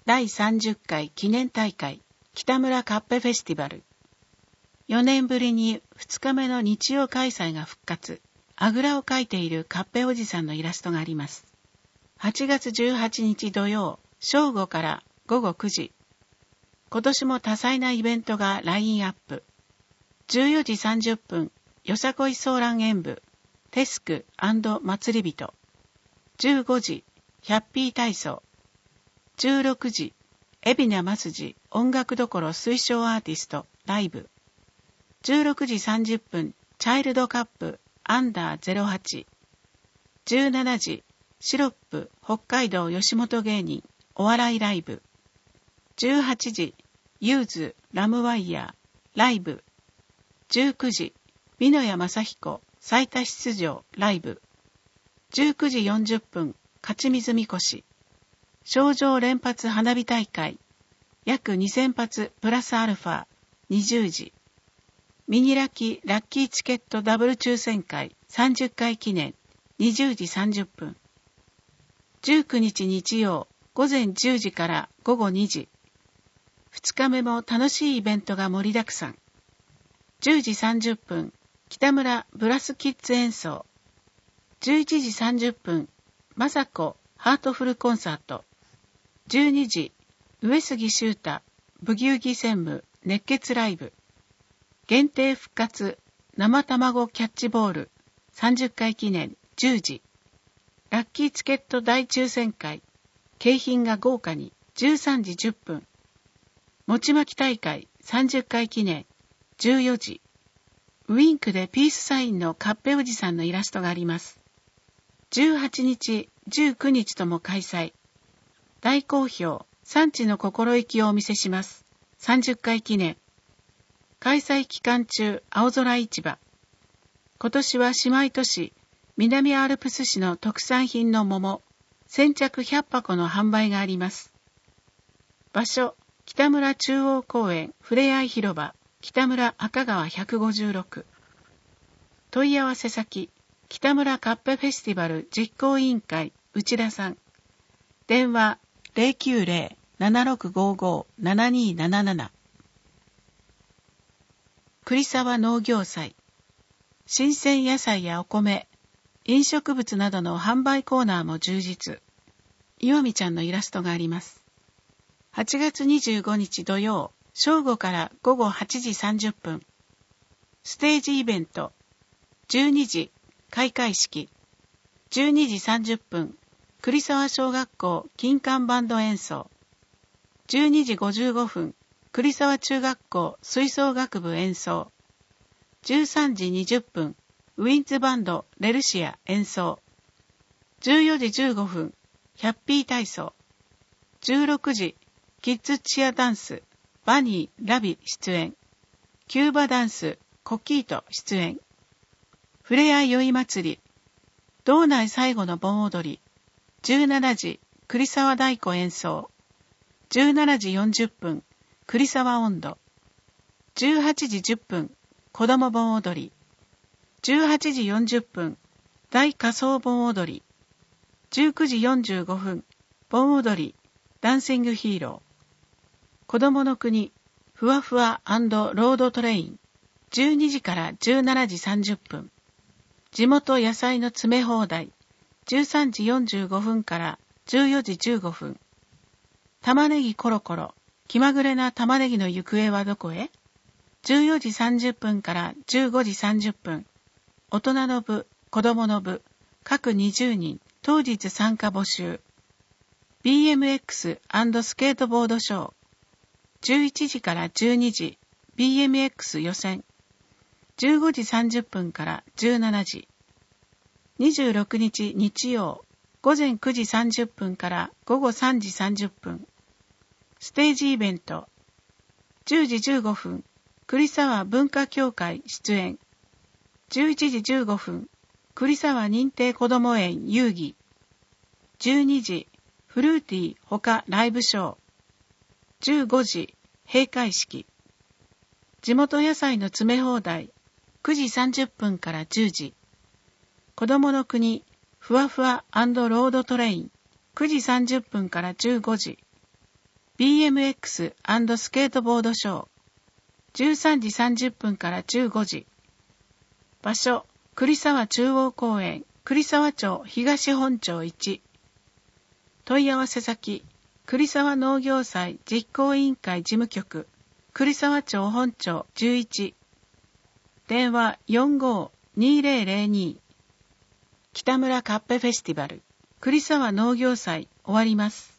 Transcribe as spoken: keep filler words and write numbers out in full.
だいさんじゅっかい記念大会北村カッペフェスティバル。よねんぶりにふつかめの日曜開催が復活。あぐらをかいているカッペおじさんのイラストがあります。はちがつじゅうはちにち土曜、正午からごごくじ。今年も多彩なイベントがラインアップ。じゅうよじさんじゅっぷん、よさこいソーラン演舞、テスク&祭り人。じゅうごじ、ヒャッピー体操。じゅうろくじ、海老名ますじ音楽どころ推奨アーティストライブ。じゅうろくじさんじゅっぷん、チャイルドカップアンダーゼロはち。じゅうしちじ、シロップ北海道吉本芸人お笑いライブ。じゅうはちじ、ユーズラムワイヤーライブ。じゅうくじ、美濃谷正彦最多出場ライブ。じゅうくじよんじゅっぷん、勝ち水みこし。賞状連発花火大会。約にせんぱつプラスアルファにじゅうじ。ミニラッキーラッキーチケットダブル抽選会さんじゅっかい記念にじゅうじさんじゅっぷん。じゅうくにち日曜午前じゅうじからごごにじ。ふつかめも楽しいイベントが盛りだくさん。じゅうじさんじゅっぷん、北村ブラスキッズ演奏。じゅういちじさんじゅっぷん、まさこハートフルコンサート。じゅうにじ、上杉修太ブギウギ専務熱血ライブ。限定復活生卵キャッチボールさんじゅっかい記念じゅうじ。ラッキーチケット大抽選会。景品が豪華にじゅうさんじじゅっぷん。餅巻き大会さんじゅっかい記念じゅうよじ。ウィンクでピースサインのカッペおじさんのイラストがあります。じゅうはちにち、じゅうくにちとも開催。大好評、産地の心意気をお見せします。さんじゅっかい記念。開催期間中、青空市場。今年は姉妹都市、南アルプス市の特産品の桃、先着ひゃっぱこの販売があります。場所、北村中央公園ふれあい広場、北村赤川ひゃくごじゅうろく。問い合わせ先、北村カッペフェスティバル実行委員会内田さん。電話 ゼロきゅうゼロ ななろくごご ななにーなななな。栗沢農業祭。新鮮野菜やお米、飲食物などの販売コーナーも充実。岩見ちゃんのイラストがあります。はちがつにじゅうごにち土曜、正午からごごはちじさんじゅっぷん。ステージイベント。じゅうにじ、開会式。じゅうにじさんじゅっぷん、栗沢小学校金管バンド演奏。じゅうにじごじゅうごふん、栗沢中学校吹奏楽部演奏。じゅうさんじにじゅっぷん、ウィンズバンドレルシア演奏。じゅうよじじゅうごふん、ヒャッピー体操。じゅうろくじ、キッズチアダンス、バニー、ラビ出演。キューバダンス、コキート出演。ふれあい宵祭り。道内最後の盆踊り。じゅうしちじ、栗沢太鼓演奏。じゅうしちじよんじゅっぷん、栗沢音頭。じゅうはちじじゅっぷん、子供盆踊り。じゅうはちじよんじゅっぷん、大仮装盆踊り。じゅうくじよんじゅうごふん、盆踊り、ダンシングヒーロー。子供の国、ふわふわ&ロードトレイン。じゅうにじからじゅうしちじさんじゅっぷん。地元野菜の詰め放題。じゅうさんじよんじゅうごふんからじゅうよじじゅうごふん。玉ねぎコロコロ。気まぐれな玉ねぎの行方はどこへ？じゅうよじさんじゅっぷんからじゅうごじさんじゅっぷん。大人の部、子供の部、各にじゅうにん、当日参加募集。ビーエムエックス& スケートボードショー。じゅういちじからじゅうにじ、ビーエムエックス 予選。じゅうごじさんじゅっぷんからじゅうしちじ。にじゅうろくにち日曜、午前くじさんじゅっぷんからごごさんじさんじゅっぷん。ステージイベント。じゅうじじゅうごふん、栗沢文化協会出演。じゅういちじじゅうごふん、栗沢認定こども園遊戯。じゅうにじ、フルーティー他ライブショー。じゅうごじ、閉会式。地元野菜の詰め放題。くじさんじゅっぷんからじゅうじ。子供の国、ふわふわ&ロードトレイン。くじさんじゅっぷんからじゅうごじ。 ビーエムエックス & スケートボードショー。じゅうさんじさんじゅっぷんからじゅうごじ。場所、栗沢中央公園、栗沢町東本町いち。問い合わせ先、栗沢農業祭実行委員会事務局、栗沢町本町じゅういち。電話 よんごーにーぜろぜろに。北村カッペフェスティバル、栗沢農業祭終わります。